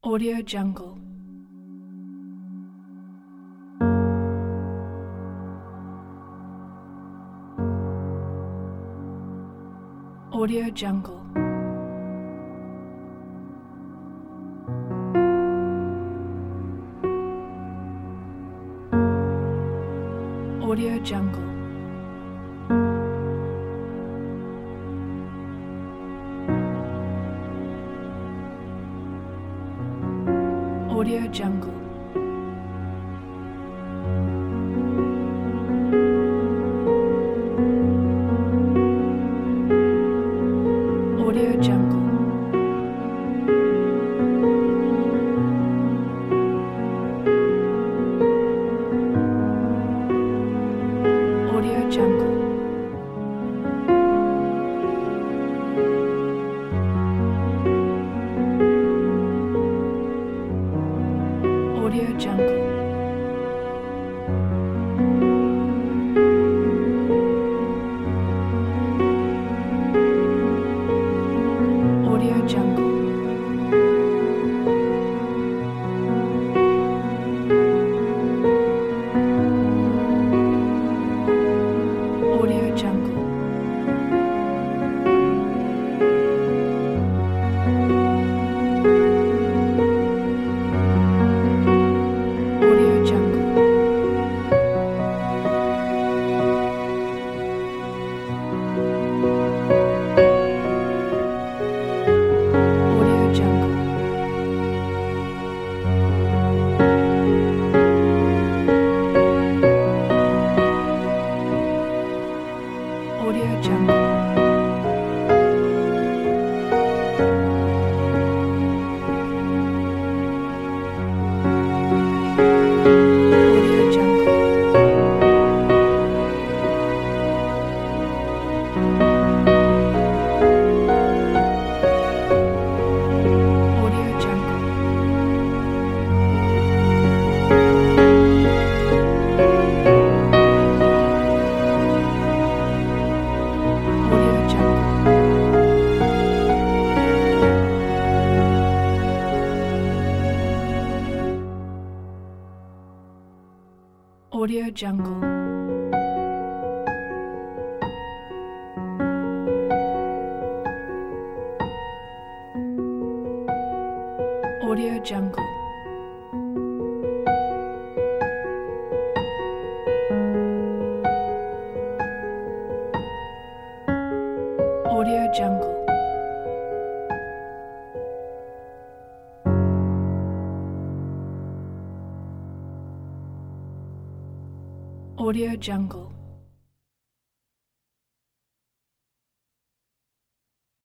Audio Jungle. Audio Jungle. Audio Jungle. Audio Jungle. Audio Jungle. Audio Jungle. Audio Jungle. Audio Jungle. Audio Jungle. Audio Jungle. Audio Jungle. Audio Jungle. Audio Jungle. Audio Jungle. Audio Jungle. Audio Jungle. Audio Jungle. Audio Jungle. Audio Jungle.